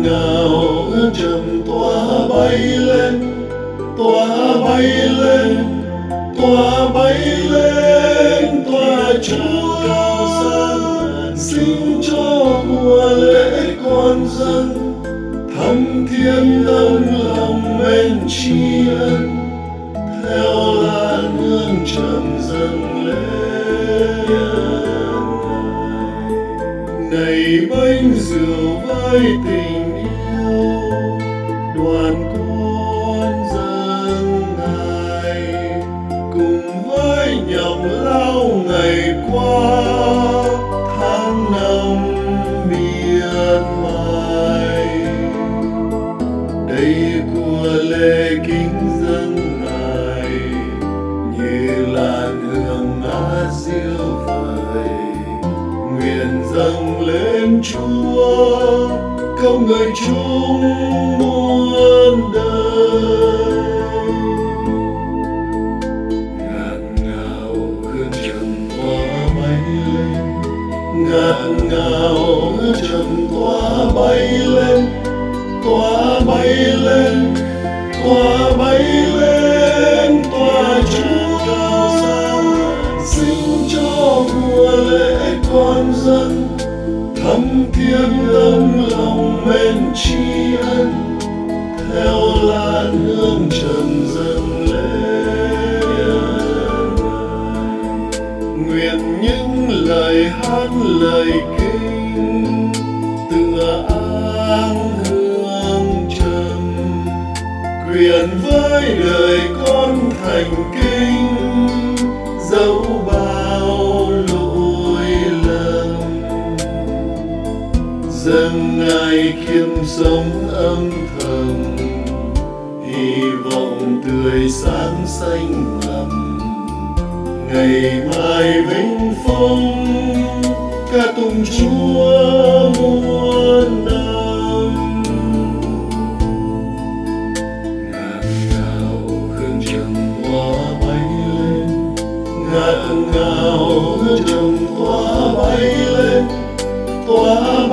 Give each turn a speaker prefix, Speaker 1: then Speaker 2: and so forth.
Speaker 1: ngào hương trầm tỏa bay lên, tỏa bay lên, tỏa bay lên, tỏa Chúa xin cho của lễ con dân thắm thiết tấm lòng mến tri ân, theo làn hương trầm dâng lên. Này bánh rượu với tình yêu, đoàn con dân Ngài cùng với nhọc lao ngày qua tháng năm miệt mài. Đây của lễ kính dâng Ngài như làn hương ngát diêu vời, nguyện dâng lên Chúa không ngợi chúng muôn đời. Ngạt ngào hương trầm tỏa bay lên, ngạt ngào hương trầm tỏa bay lên, tỏa bay lên, tỏa bay lên, tỏa Chúa xin cho của lễ con dân thắm thiết tấm lòng mến tri ân, theo làn hương trầm dâng lên. Nguyện những lời hát lời kinh tựa áng hương trầm, quyền với đời con thành kính dẫu bao lỗi lầm. Dâng Ngài khiêm sống âm thầm, hy vọng tươi sáng xanh ngầm, ngày mai vinh phong ca tụng Chúa muôn năm. Ngạt ngào hương trầm tỏa bay lên, ngạt ngào hương trầm tỏa bay lên, tỏa